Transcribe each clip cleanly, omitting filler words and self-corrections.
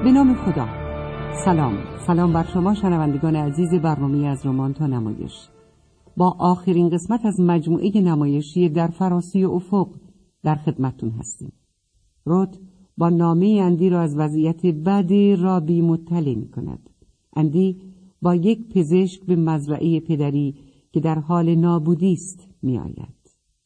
به نام خدا. سلام بر شما شنوندگان عزیز برنامه از رمان تا نمایش. با آخرین قسمت از مجموعه نمایشی در فراسی افق در خدمتتون هستیم. رود با نامه اندی را از وضعیت بد رابی مطلع می کند. اندی با یک پزشک به مزرعه پدری که در حال نابودی است می آید.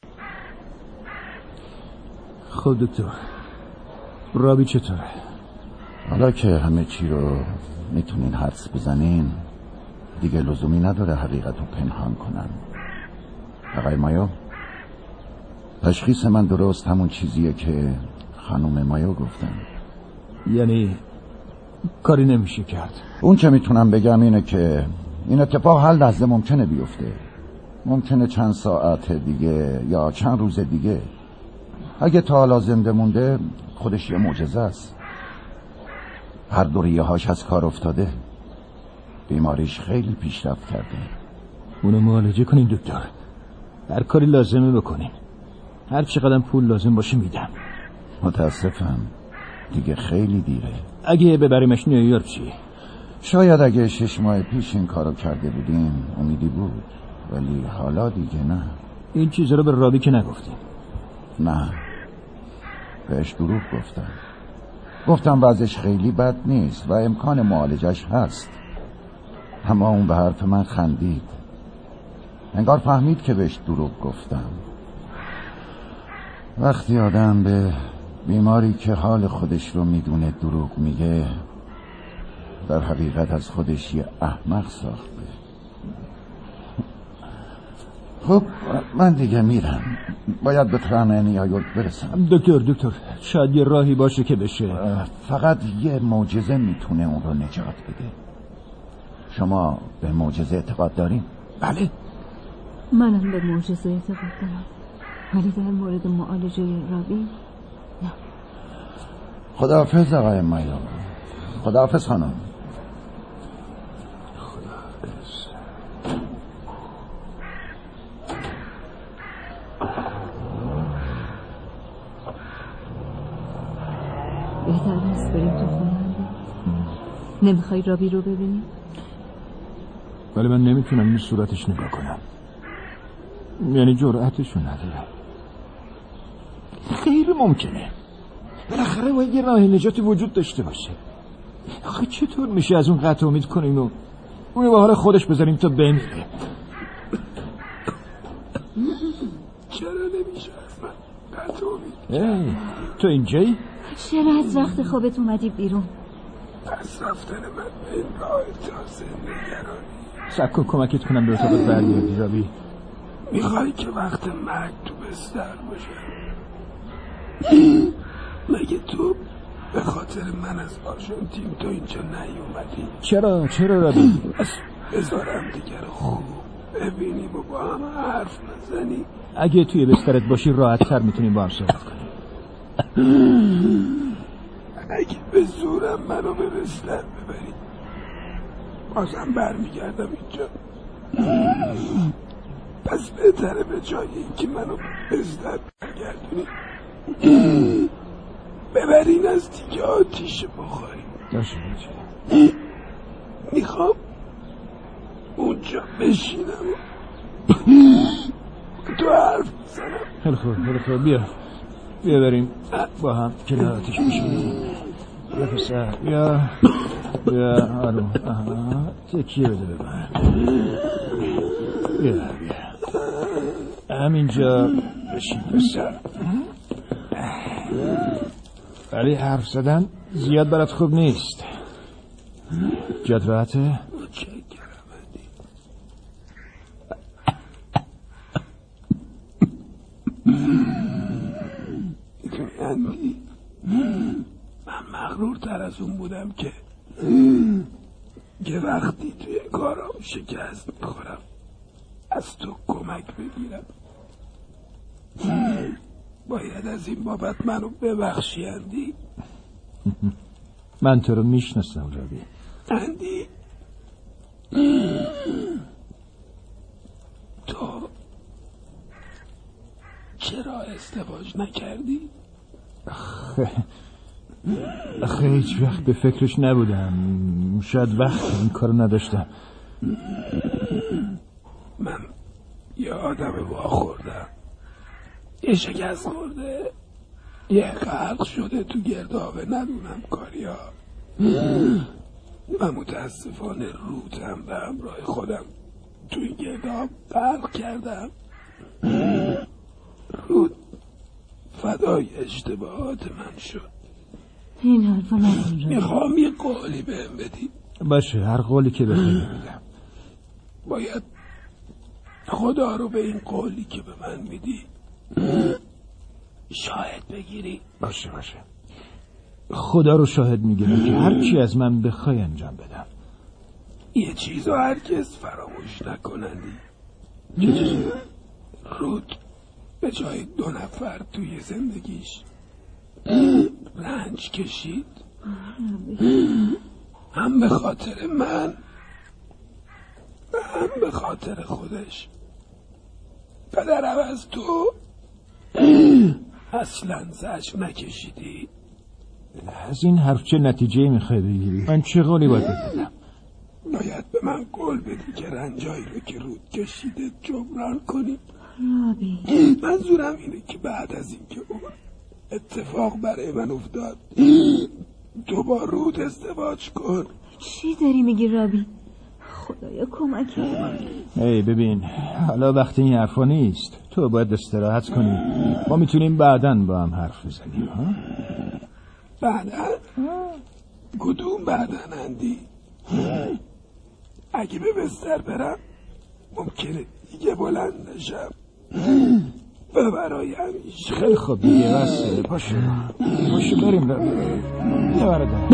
خب دکتر، رابی چطوره؟ حالا که همه چی رو میتونین حدس بزنین دیگه لزومی نداره حقیقت رو پنهان کنن. آقای مایو، تشخیص من درست همون چیزیه که خانم مایو گفتن. یعنی کاری نمیشه کرد؟ اون چه میتونم بگم اینه که این اتفاق هر لحظه ممکنه بیفته. ممکنه چند ساعت دیگه یا چند روز دیگه. اگه تا حالا زنده مونده خودش یه معجزه است. هر دوریه هاش از کار افتاده. بیماریش خیلی پیشرفت کرده. اونو معالجه کنین دکتر. هر کاری لازمه بکنین. هر چقدر پول لازم باشه میدم. متاسفم دیگه خیلی دیره. اگه ببریمش نیویورک چی؟ شاید اگه 6 ماه پیش این کارو کرده بودیم امیدی بود، ولی حالا دیگه نه. این چیزا رو به رابی که نگفتیم؟ نه، بهش دروغ گفتم وضعش خیلی بد نیست و امکان معالجش هست. اما اون به حرف من خندید. انگار فهمید که بهش دروغ گفتم. وقتی آدم به بیماری که حال خودش رو میدونه دروغ میگه، در حقیقت از خودش یه احمق ساخته. خب من دیگه میرم. باید به ترن نیویورک برسم. دکتر شاید یه راهی باشه که بشه. فقط یه معجزه میتونه اون رو نجات بده. شما به معجزه اعتقاد دارین؟ بله، منم به معجزه اعتقاد دارم، ولی در مورد معالجه رابی نه. خداحافظ آقای مایو. خداحافظ خانم. بهتر است بریم تو خونه. نمیخوای رابی رو ببینی؟ ولی من نمیتونم به صورتش نگاه کنم. یعنی جرأتشو ندارم. غیر ممکنه. بالاخره باید یه راه نجاتی وجود داشته باشه. آخه چطور میشه از اون قطع امید کنیم و اونو به حال خودش بذاریم تا بمیره؟ چرا نمیشه از من قطع امید؟ تو اینجایی؟ چرا از وقت خوابت اومدی بیرون؟ پس رفتن من به این راه تازه نگرانی. سب کن کمکت کنم به اتاقت برگردی رابی. میخوای که وقت مرگ تو بستر باشه؟ مگه تو به خاطر من از آرژانتین تو اینجا نیومدی؟ چرا رابی؟ بذارم دیگر خوب ببینیم و با هم حرف نزنیم. اگه توی بسترت باشی راحت تر میتونیم با هم صحبت کنیم. اگه به زورم منو به بستر ببری بازم برمیگردم اینجا. پس بهتره به جای اینکه منو به بستر برگردونی ببرین از دیگه آتیش بخوریم. میخوام اونجا بشینم تو حرف بزنم. خیلی خوب بیا بریم با هم کنار آتیش بشینیم. بیا پسر بیا آروم. تکیه بده به من. بیا همینجا بشین پسر. ولی حرف زدن زیاد برات خوب نیست. جات راحته؟ اندی من مغرورتر از اون بودم که وقتی توی کارام شکست میخورم از تو کمک بگیرم. باید از این بابت منو ببخشی اندی. من تو رو میشناسم رابی. اندی تو چرا ازدواج نکردی؟ هیچ وقت به فکرش نبودم. شاید وقت این کارو نداشتم. من یه آدم واخوردم، یه شکست خورده، یه غرق شده تو گردابه، ندونم کاریا. من متاسفانه رودم به همراه خودم تو این گرداب غرق کردم. رود فدای اشتباهات من شد. این حرفا نزن. میخوام یه قولی بهم بدی. باشه، هر قولی که بخوای میدم. باید خدا رو به این قولی که به من میدی شاهد بگیری. باشه خدا رو شاهد میگیرم که هر چی از من بخوای انجام بدم. یه چیزو هرگز فراموش نکنندی. چه چیزی؟ رود به جای 2 نفر توی زندگیش رنج کشید، هم به خاطر من هم به خاطر خودش. پدر عوض تو اصلا زجر نکشیدی. از این حرف چه نتیجه میخوای بگیری؟ من چه قولی باید بدم؟ باید به من قول بدی که رنجایی رو که رود کشیده جبران کنی. رابی، منظورم اینه که بعد از این که اون اتفاق برای من افتاد تو با رود ازدواج کن. چی داری میگی رابی؟ خدایا کمک کن. ببین، حالا وقت این حرفا نیست. تو باید استراحت کنی. ما میتونیم بعداً با هم حرف بزنیم. بعداً؟ کدوم بعداً اندی؟ اگه به بستر برم ممکنه دیگه بلند نشم و برای همیشه. خیلی خوب دیگه، بسه. پاشو بریم. بیا برادر.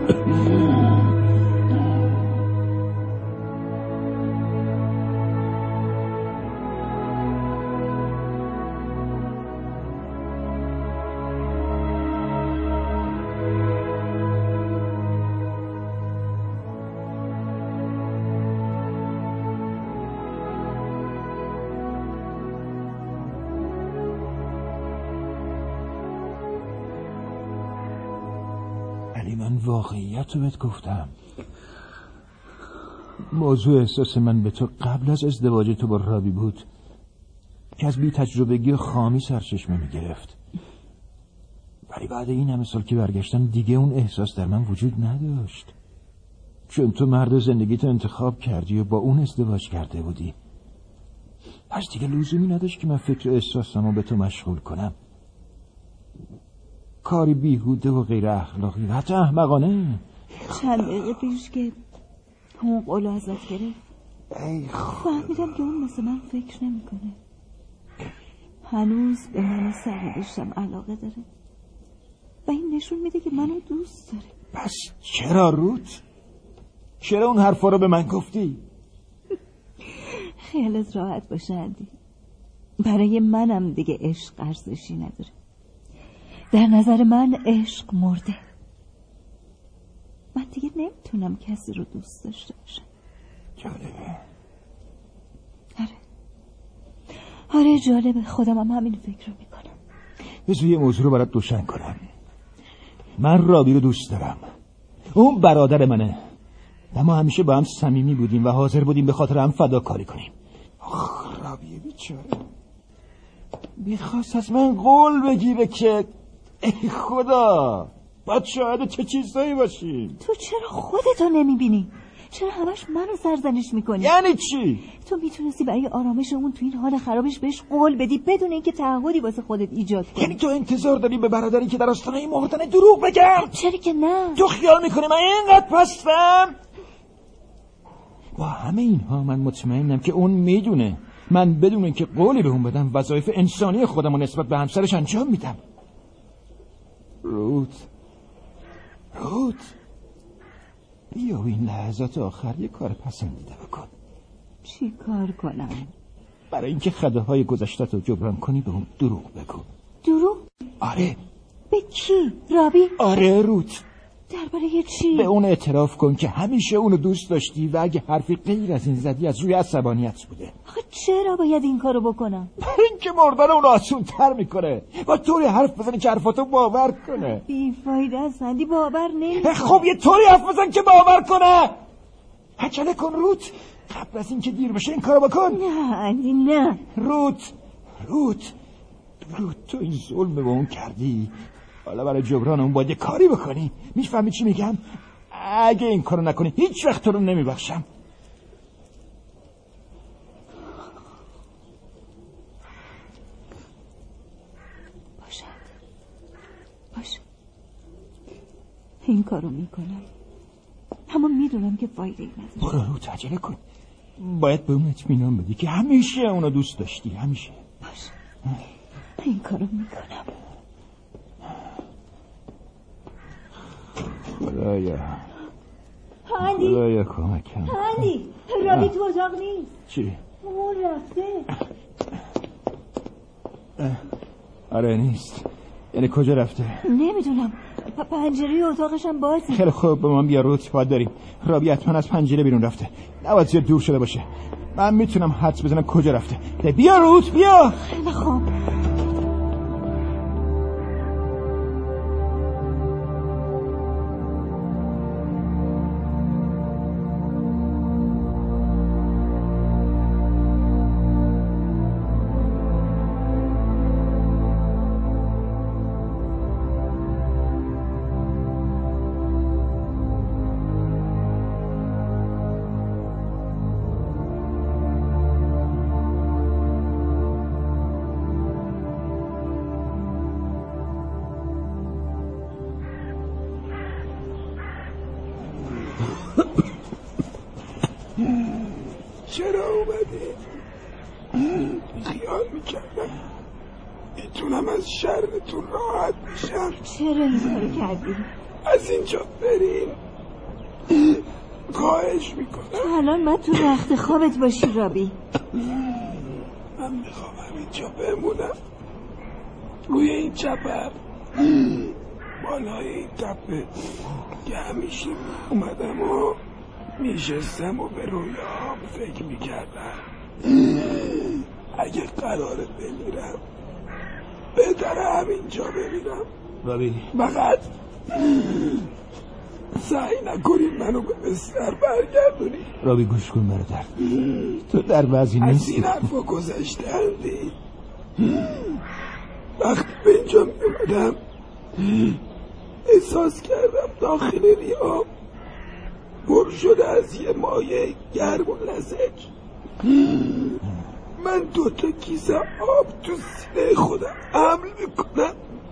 من واقعیت رو بهت گفتم. موضوع احساس من به تو قبل از ازدواج تو با رابی بود که از بی تجربگی و خامی سرچشمه می گرفت. ولی بعد این همه سال که برگشتم دیگه اون احساس در من وجود نداشت، چون تو مرد زندگیت انتخاب کردی و با اون ازدواج کرده بودی. پس دیگه لزومی نداشت که من فکر احساسمو به تو مشغول کنم. کاری بیهوده و غیر اخلاقی و حتی احمقانه. چند دقیقه پیش که اون قولو ازت گرفت فهمیدم که اون مثل من فکر نمی کنه. هنوز به من سرنوشتم علاقه داره و این نشون میده که منو دوست داره. پس چرا روت؟ چرا اون حرفا رو به من گفتی؟ خیالت راحت باشه اندی، برای منم دیگه عشق ارزشی نداره. در نظر من عشق مرده. من دیگه نمیتونم کسی رو دوست داشته باشم. جالبه. آره جالبه. خودم هم همین فکر رو میکنم. بذار یه موضوع رو برات روشن کنم. من رابی رو دوست دارم. اون برادر منه و ما همیشه با هم صمیمی بودیم و حاضر بودیم به خاطر هم فداکاری کنیم. رابی بیچاره میخواست از من قول بگیره که ای خدا باید شاهد چه چیزایی باشیم. تو چرا خودتو نمیبینی؟ چرا همش منو سرزنش میکنی؟ یعنی چی؟ تو میتونستی برای آرامش اون تو این حال خرابش بهش قول بدی بدون اینکه تعهدی واسه خودت ایجاد کنی. یعنی تو انتظار داری به برادری که در آستانه مردن دروغ بگم؟ چرا که نه؟ تو خیال میکنی من اینقدر پستم؟ با همه اینها من مطمئنم که اون میدونه من بدون اینکه قولی به اون بدم وظایف انسانی خودم رو نسبت به همسرش انجام میدم. روت بیا این لحظات آخر یه کار پسندیده بکن. چی کار کنم؟ برای اینکه خطاهای های گذشتت رو جبران کنی به اون دروغ بگو. دروغ؟ آره. به کی؟ رابی؟ آره روت. درباره چی؟ به اون اعتراف کن که همیشه اونو دوست داشتی و اگه حرفی غیر از این زدی از روی عصبانیت بوده. آخه چرا باید این کارو بکنم؟ این که مردن اون آسون تر میکنه و طوری حرف بزنی که حرفاتو باور کنه. بیفایده است اندی، باور نمیکنه. خب یه طوری حرف بزن که باور کنه. عجله کن روت، قبل از این که دیر بشه این کارو بکن. نه اندی نه. روت تو این ظلم به اون کردی، حالا برای جبران اون باید یه کاری بکنی. میفهمی چی میگم؟ اگه این کارو نکنی هیچ وقت تو رو نمیبخشم. باشه این کارو میکنم، اما میدونم که فایده ای نداره. برو روت، عجله کن. باید به اون اطمینان بدی که همیشه اونو دوست داشتی. همیشه. باشه این کارو میکنم. خدایا کمکم. هندی رابی تو اتاق نیست. چی؟ اون رفته. آره نیست. یعنی کجا رفته؟ نمیدونم، پنجره اتاقشم بازه. خیلی خوب، به من بیا روت، باید داریم. رابی حتما از پنجره بیرون رفته، نباید زیاد دور شده باشه. من میتونم حدس بزنم کجا رفته. بیا روت بیا. خیلی خوب. چرا اومدی؟ خیال میکردم میتونم از شرتون راحت میشم. چرا این کارو کردی؟ از اینجا بریم. خواهش میکنم. الان من تو رخت خوابت باشی رابی. من میخوام اینجا بمونم، روی این چپر، بالای این تپه که همیشه اومدم و میشستم و به رویام فکر میکردم. اگه قراره بمیرم بهتره همینجا بمیرم. رابی فقط سعی نکنید منو به بستر برگردونی. رابی گوش کن برادر، تو در وضعی از نیستی. این حرفا گذشتندی. وقتی به اینجا میومدم احساس کردم داخل ریام پر شده از یه مایه گرم و لزج. من 2 کیسه آب تو سینه خودم حمل میکنم،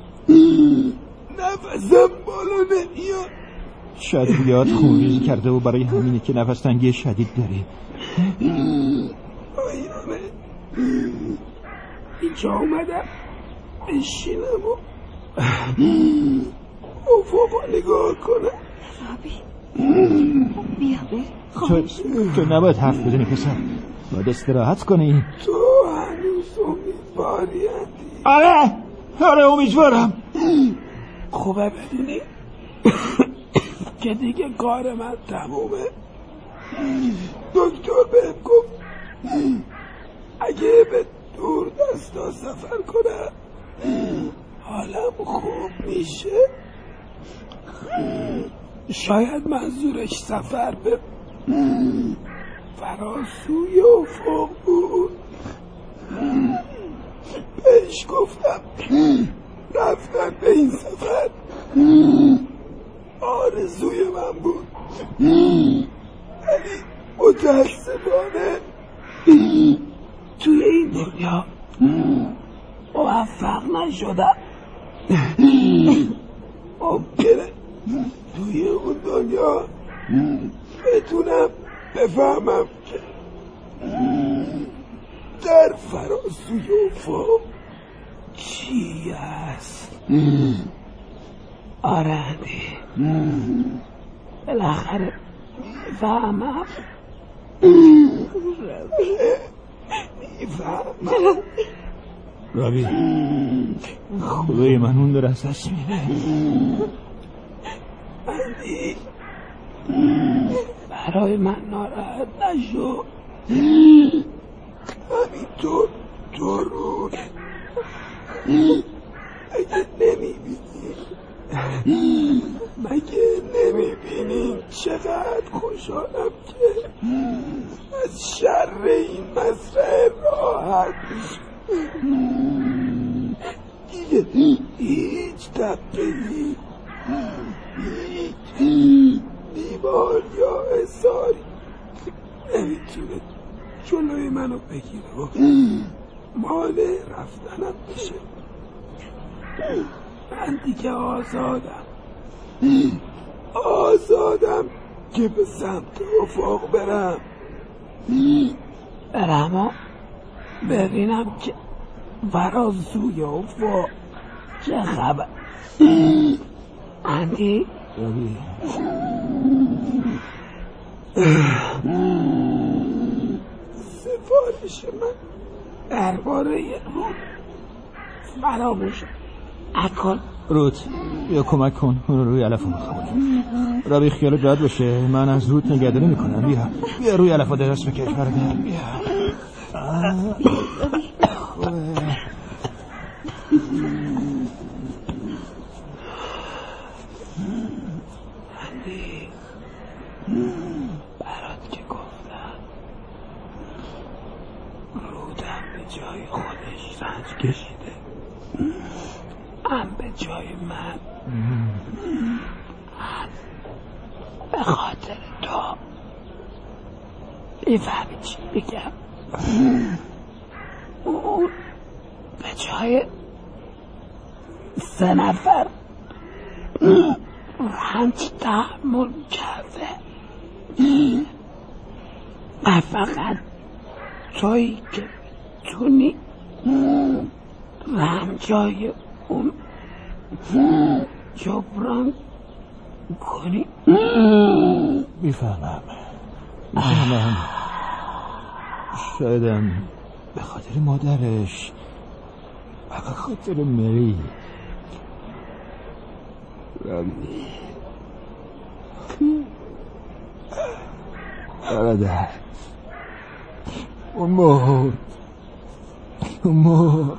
نفسم بالا نمیاد. شاید بیاد خونریزی کرده و برای همینه که نفس تنگی شدید داری. آیامه اینجا اومدم بشینم و افقا نگاه کنم. رابی بیا بریم. تو نباید حرف بزنی پسر، باید استراحت کنی. تو هنوز امیدواری هستی؟ آره امیدوارم. خوبه بدونی که دیگه کار من تمومه. دکتر بهم گفت اگه به دور دستا سفر کنم حالم خوب میشه. شاید منظورش سفر به فراسوی افق بود. بهش گفتم رفتن به این سفر آرزوی من بود، ولی متاسفانه توی این دنیا موفق نشدم. ممکنه توی اون دنیا بتونم بفهمم که در فراسوی افق چی هست. آره بالاخره میفهمم. رابی خدای من اون داره از دست میره. من اندی برای من ناراحت نشو. همینطور تو رو مگه نمیبینی چقدر خوشحالم که از شر این مزرعه راحت میشه. دیگه هیچ دقیقی، هیچ دیوار یا اصاری نمیتونه جلوی منو بگیره و مانع رفتنم بشه. من دیگه آزادم که به سمت افق برم و ببینم که فرازوی افق چه خبر. اندی سفارش من درباره رود فراموش نکن. رود بیا کمک کن اون رو روی علف بخوابون. رابی خیال راحت باشه، من از رود نگهداری میکنم. بیا روی علف دست بکش برادر. بیا برات که گفتم رودم به جای خودش رنج کشیده، هم به جای من، به خاطر تو. میفهمی چی میگم؟ اون به جای 3 نفر رنج تحمل کرده و فقط تویی که میتونی رنجای اون جبران کنی. میفهمم. شایدم به خاطر مادرش و به خاطر مری. برادر اون مرد.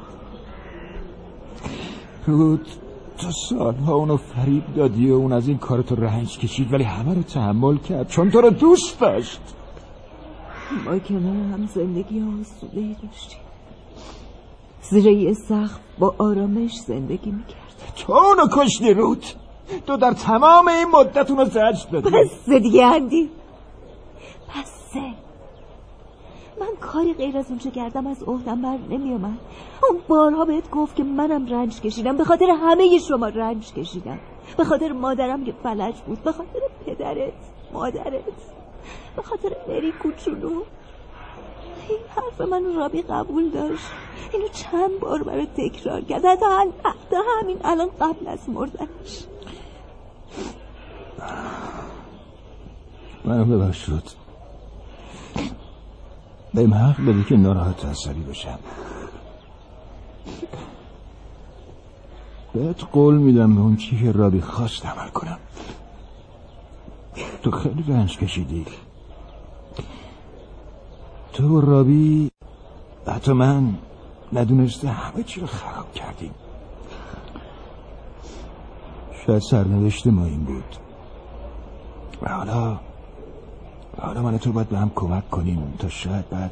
رود تو سالها اونو فریب دادی و اون از این کار تو رنج کشید، ولی همه رو تحمل کرد چون تو رو دوست داشت. ما کنار هم زندگی آسوده‌ای داشتیم، زیر یه سقف با آرامش زندگی میکرد. تو اونو کشتی رود. تو در تمام این مدت اونو زجر دادی. بس دیگه اندی، بس. من کاری غیر از اون چه کردم از عهدم بر نمیومد. اون بارها بهت گفت که منم رنج کشیدم، به خاطر همه شما رنج کشیدم، به خاطر مادرم که فلج بود، به خاطر پدرت، مادرت، به خاطر مری کوچولو. این حرف من رابی قبول داشت، اینو چند بار برای تکرار کرد، حتی همین الان قبل از مردنش. منو ببخش رود. بهم حق بدی که ناراحت و عصبی بشم. بهت قول میدم به اون چی که رابی خواست عمل کنم. تو خیلی رنج کشیدی. تو و رابی، حتی من، ندونسته همه چی رو خراب کردیم. شاید سرنوشت ما این بود. و حالا من تو باید به هم کمک کنیم تا شاید بعد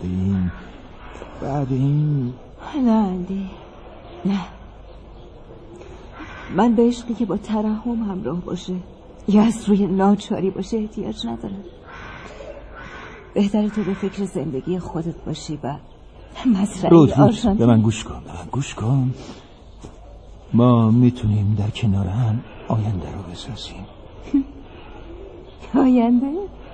این نه اندی، نه. من به عشقی که با ترحم همراه باشه یا از روی ناچاری باشه احتیاج ندارم. بهتره تو به فکر زندگی خودت باشی و مسئله آشان. به من گوش کن. ما میتونیم در کنار هم آینده رو بسازیم. آینده؟